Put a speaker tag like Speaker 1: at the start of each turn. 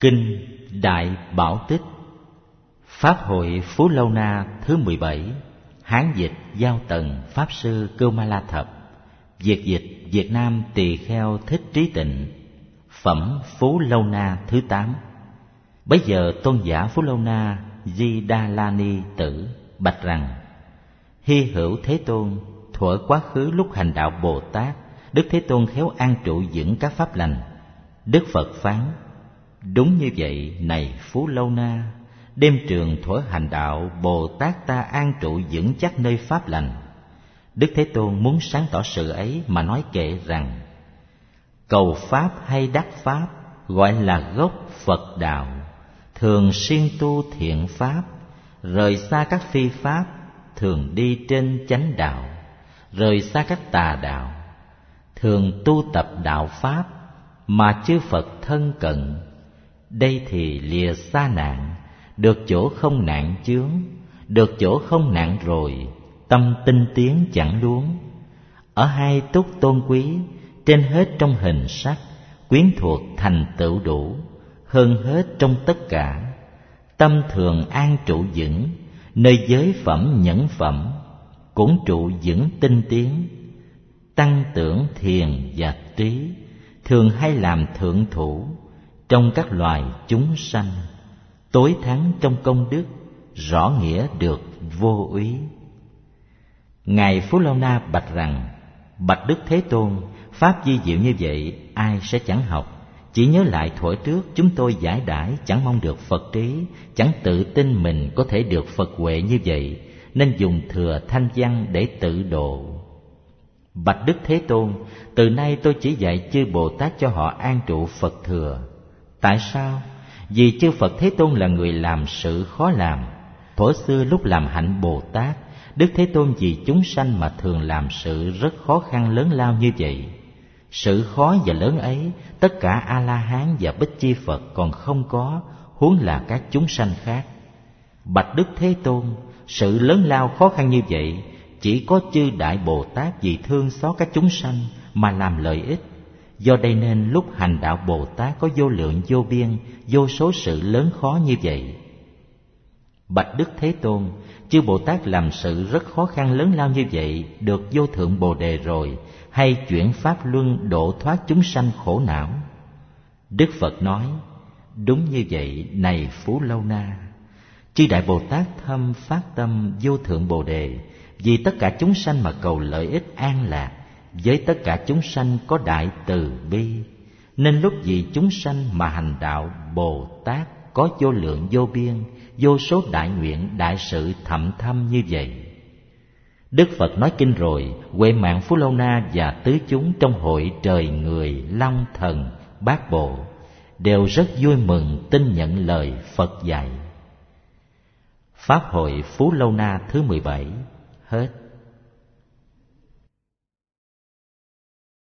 Speaker 1: Kinh Đại Bảo Tích. Pháp hội Phú Lâu Na thứ 17. Hán dịch Giao Tần Pháp sư Cưu Ma La Thập. Việt dịch Việt Nam Tỳ Kheo Thích Trí Tịnh. Phẩm Phú Lâu Na thứ 8. Bấy giờ tôn giả Phú Lâu Na Di Đa La Ni Tử bạch rằng: Hy hữu Thế Tôn, thuở quá khứ lúc hành đạo Bồ Tát, Đức Thế Tôn khéo an trụ vững các pháp lành. Đức Phật phán: Đúng như vậy, này Phú Lâu Na, đêm trường thuở hành đạo Bồ Tát ta an trụ vững chắc nơi pháp lành. Đức Thế Tôn muốn sáng tỏ sự ấy mà nói kệ rằng: Cầu pháp hay đắc pháp gọi là gốc Phật đạo, thường siêng tu thiện pháp, rời xa các phi pháp, thường đi trên chánh đạo, rời xa các tà đạo, thường tu tập đạo pháp mà chư Phật thân cận. Đây thì lìa xa nạn, được chỗ không nạn chướng, được chỗ không nạn rồi, tâm tinh tiến chẳng luống. Ở hai túc tôn quý, trên hết trong hình sắc, quyến thuộc thành tựu đủ, hơn hết trong tất cả. Tâm thường an trụ vững, nơi giới phẩm nhẫn phẩm, cũng trụ vững tinh tiến. Tăng tưởng thiền và trí, thường hay làm thượng thủ trong các loài chúng sanh, tối thắng trong công đức, rõ nghĩa được vô úy. Ngài Phú Lâu Na bạch rằng: Bạch Đức Thế Tôn, pháp vi diệu như vậy ai sẽ chẳng học? Chỉ nhớ lại thuở trước chúng tôi giải đãi, chẳng mong được Phật trí, chẳng tự tin mình có thể được Phật huệ như vậy, nên dùng thừa thanh văn để tự độ. Bạch Đức Thế Tôn, từ nay tôi chỉ dạy chư Bồ Tát cho họ an trụ Phật thừa. Tại sao? Vì chư Phật Thế Tôn là người làm sự khó làm. Thuở xưa lúc làm hạnh Bồ Tát, Đức Thế Tôn vì chúng sanh mà thường làm sự rất khó khăn lớn lao như vậy. Sự khó và lớn ấy, tất cả A-la-hán và Bích Chi Phật còn không có, huống là các chúng sanh khác. Bạch Đức Thế Tôn, sự lớn lao khó khăn như vậy, chỉ có chư Đại Bồ Tát vì thương xót các chúng sanh mà làm lợi ích. Do đây nên lúc hành đạo Bồ Tát có vô lượng vô biên, vô số sự lớn khó như vậy. Bạch Đức Thế Tôn, chư Bồ Tát làm sự rất khó khăn lớn lao như vậy, được vô thượng Bồ Đề rồi, hay chuyển pháp luân độ thoát chúng sanh khổ não? Đức Phật nói: Đúng như vậy, này Phú Lâu Na. Chư Đại Bồ Tát thâm phát tâm vô thượng Bồ Đề, vì tất cả chúng sanh mà cầu lợi ích an lạc, với tất cả chúng sanh có đại từ bi, nên lúc vì chúng sanh mà hành đạo Bồ Tát có vô lượng vô biên, vô số đại nguyện đại sự thậm thâm như vậy. Đức Phật nói kinh rồi, huệ mạng Phú Lâu Na và tứ chúng trong hội trời người, long thần, bát bộ đều rất vui mừng tin nhận lời Phật dạy. Pháp hội Phú Lâu Na thứ 17 hết.